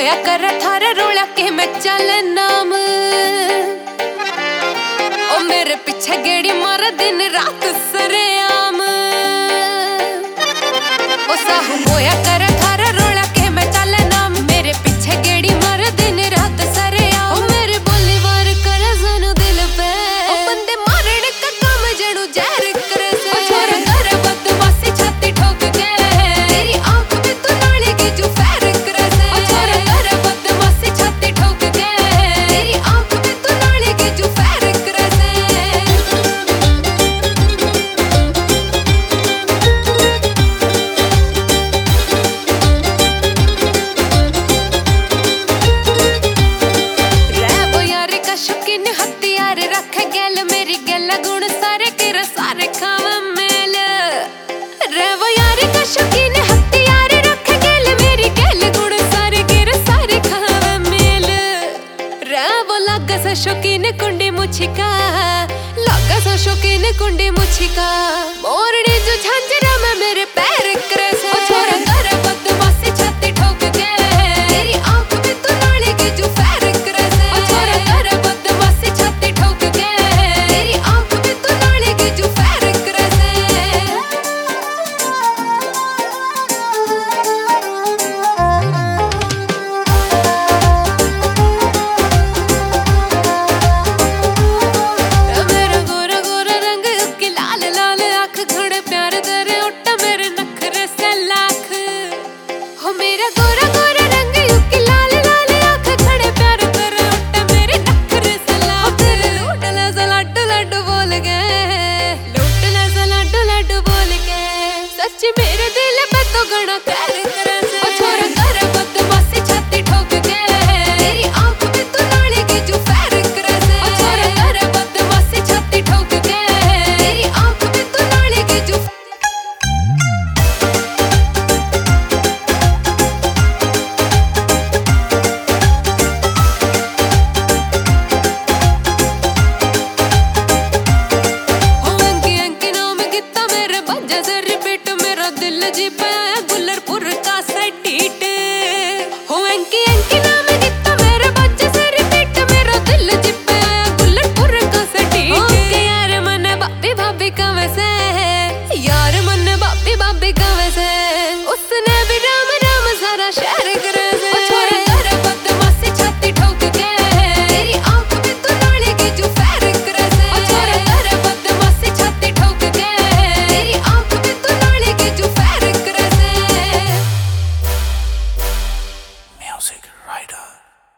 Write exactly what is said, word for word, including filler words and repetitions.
होया कर थारे रोला के मैं चले नाम। ओ मेरे पीछे गेड़ी मार दिन रात सरेआम। ओ साहू होया कर थारे रोला के मैं चले नाम। मेरे पीछे गेड़ी मार दिन रात सरेआम। ओ मेरे बोली वार कर जनु दिल पे। ओ बंदे मारने का काम जणू जहर करे से। ओ छोरा कर बदमाशी छाती ठोक के। तेरी आंख में तू नालेगी जो फैर करे से। ओ छोरा कर बदमाशी छाती ठोक के। तेरी आंख में तू नालेगी जो फैर करे से। रे वो यार का शौकीन हथियार रख गैल मेरी गैल गुण सारे के सारे खावा मेल। रे वो यार का शौकीन हथियार रख गैल मेरी गैल गुण सारे के सारे खावा मेल। रे वो लगा सा शौकीन कुंडी मुछिका। लगा सा शौकीन कुंडी मुछिका। मोरनी जो झांझरा में मेरे पैर करे